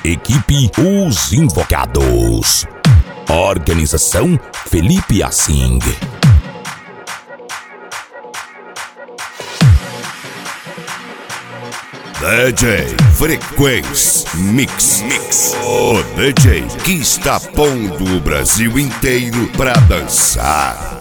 Equipe Os Invocados. Organização Felipe Assing. DJ Frequência Mix. O DJ que está pondo o Brasil inteiro pra dançar.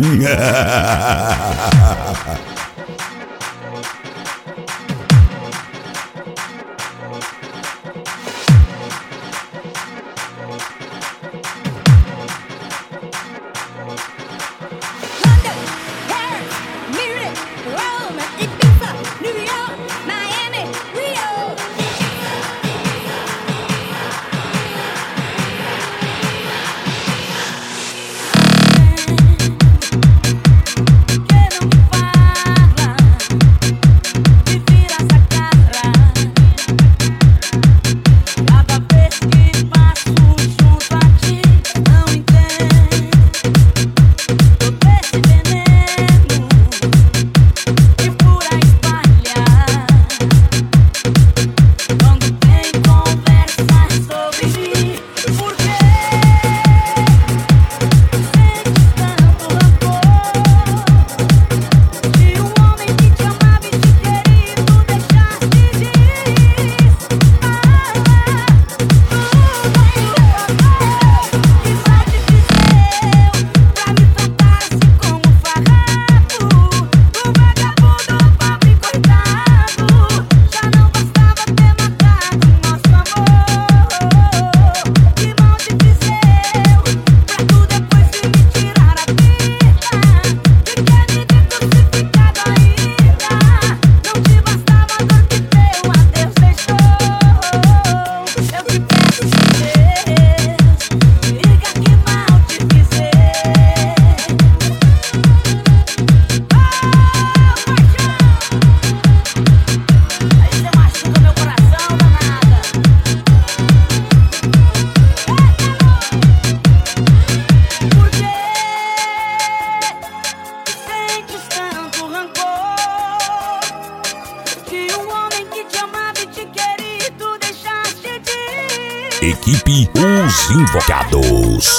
Equipe Os Invocados.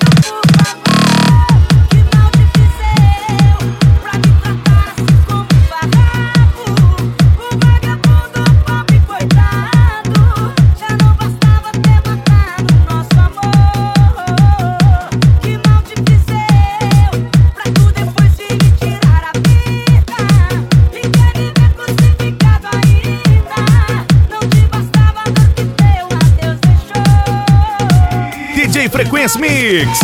DJ Frequência Mix.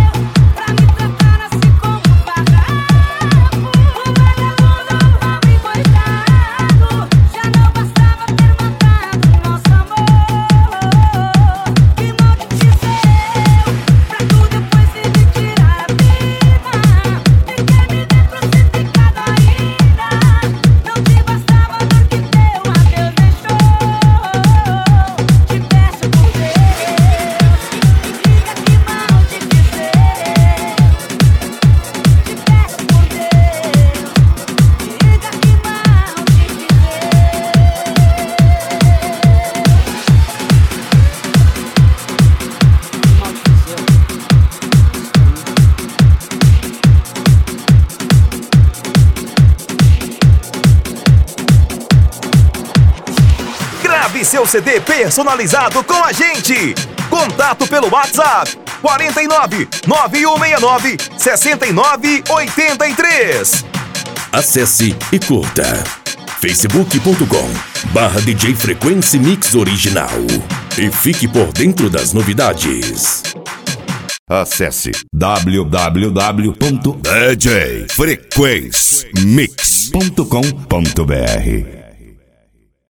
Grave seu CD personalizado com a gente. Contato pelo WhatsApp 49 9169 6983. Acesse e curta facebook.com/DJ Frequência Mix Original e fique por dentro das novidades. Acesse www.djfrequencemix.com.br.